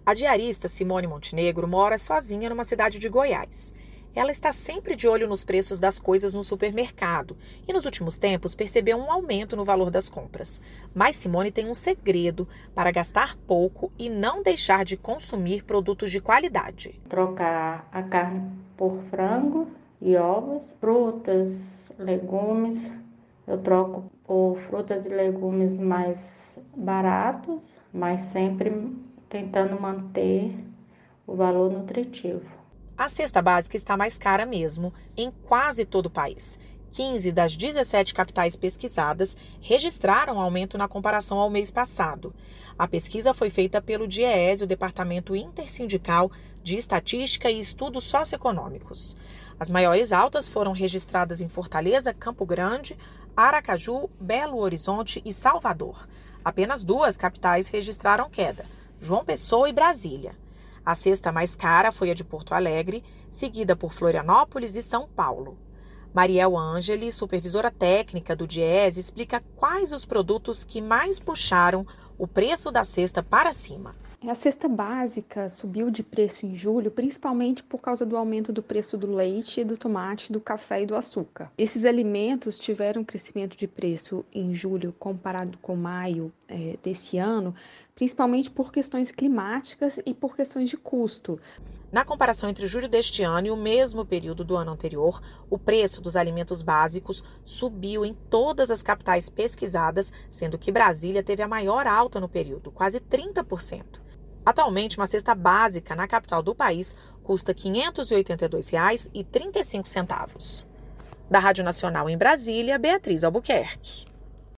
A diarista Simone Montenegro mora sozinha numa cidade de Goiás. Ela está sempre de olho nos preços das coisas no supermercado e, nos últimos tempos, percebeu um aumento no valor das compras. Mas Simone tem um segredo para gastar pouco e não deixar de consumir produtos de qualidade. Trocar a carne por frango e ovos, frutas, legumes. Eu troco por frutas e legumes mais baratos, mas sempre tentando manter o valor nutritivo. A cesta básica está mais cara mesmo, em quase todo o país. 15 das 17 capitais pesquisadas registraram aumento na comparação ao mês passado. A pesquisa foi feita pelo DIEESE, o Departamento Intersindical de Estatística e Estudos Socioeconômicos. As maiores altas foram registradas em Fortaleza, Campo Grande, Aracaju, Belo Horizonte e Salvador. Apenas 2 capitais registraram queda, João Pessoa e Brasília. A cesta mais cara foi a de Porto Alegre, seguida por Florianópolis e São Paulo. Mariel Angeli, supervisora técnica do DIEESE, explica quais os produtos que mais puxaram o preço da cesta para cima. A cesta básica subiu de preço em julho, principalmente por causa do aumento do preço do leite, do tomate, do café e do açúcar. Esses alimentos tiveram um crescimento de preço em julho comparado com maio desse ano, principalmente por questões climáticas e por questões de custo. Na comparação entre julho deste ano e o mesmo período do ano anterior, o preço dos alimentos básicos subiu em todas as capitais pesquisadas, sendo que Brasília teve a maior alta no período, quase 30%. Atualmente, uma cesta básica na capital do país custa R$ 582,35. Da Rádio Nacional em Brasília, Beatriz Albuquerque.